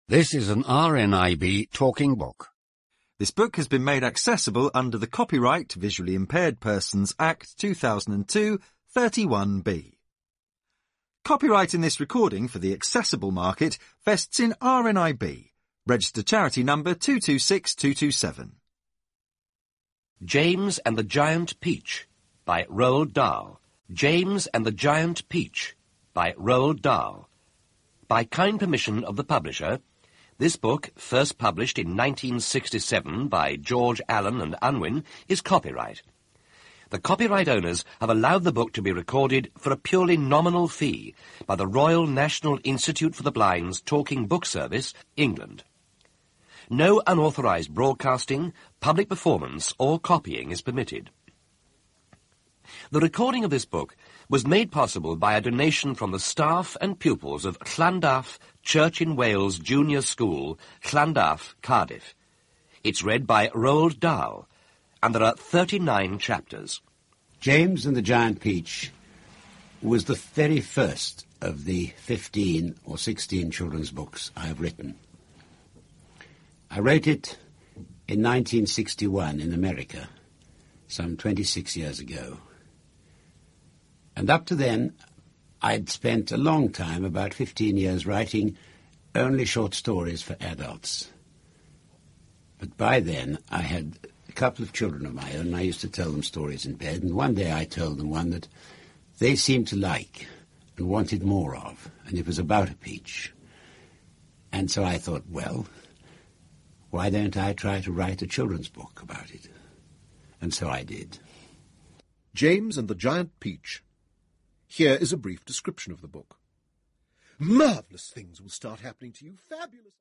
This is an RNIB talking book. This book has been made accessible under the Copyright Visually Impaired Persons Act 2002, 31B. Copyright in this recording for the accessible market vests in RNIB, registered charity number 226227. James and the Giant Peach by Roald Dahl. James and the Giant Peach by Roald Dahl. By kind permission of the publisher, this book, first published in 1967 by George Allen and Unwin, is copyright. The copyright owners have allowed the book to be recorded for a purely nominal fee by the Royal National Institute for the Blind's Talking Book Service, England. No unauthorised broadcasting, public performance or copying is permitted. The recording of this book was made possible by a donation from the staff and pupils of Llandaff Church in Wales Junior School, Llandaff, Cardiff. It's read by Roald Dahl, and there are 39 chapters. James and the Giant Peach was the very first of the 15 or 16 children's books I have written. I wrote it in 1961 in America, some 26 years ago. And up to then, I'd spent a long time, about 15 years, writing only short stories for adults. But by then, I had a couple of children of my own, and I used to tell them stories in bed, and one day I told them one that they seemed to like and wanted more of, and it was about a peach. And so I thought, well, why don't I try to write a children's book about it? And so I did. James and the Giant Peach. Here is a brief description of the book. Marvellous things will start happening to you. Fabulous.